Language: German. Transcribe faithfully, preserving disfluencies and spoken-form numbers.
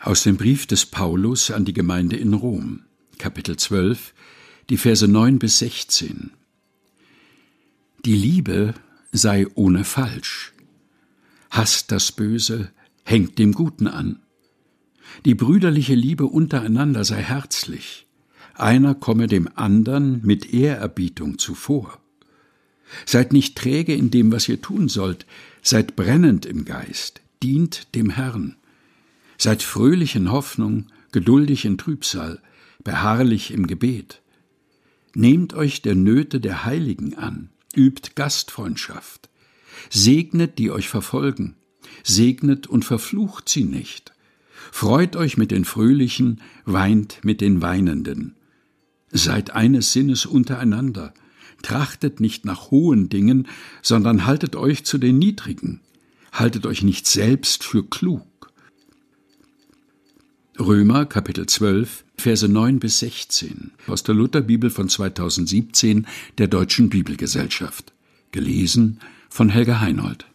Aus dem Brief des Paulus an die Gemeinde in Rom, Kapitel zwölf, die Verse neun bis sechzehn. Die Liebe sei ohne Falsch. Hasst das Böse, hängt dem Guten an. Die brüderliche Liebe untereinander sei herzlich. Einer komme dem andern mit Ehrerbietung zuvor. Seid nicht träge in dem, was ihr tun sollt, seid brennend im Geist, dient dem Herrn. Seid fröhlich in Hoffnung, geduldig in Trübsal, beharrlich im Gebet. Nehmt euch der Nöte der Heiligen an, übt Gastfreundschaft. Segnet, die euch verfolgen, segnet und verflucht sie nicht. Freut euch mit den Fröhlichen, weint mit den Weinenden. Seid eines Sinnes untereinander, trachtet nicht nach hohen Dingen, sondern haltet euch zu den Niedrigen, haltet euch nicht selbst für klug. Römer, Kapitel zwölf, Verse neun bis sechzehn, aus der Lutherbibel von zweitausendsiebzehn der Deutschen Bibelgesellschaft. Gelesen von Helga Heinold.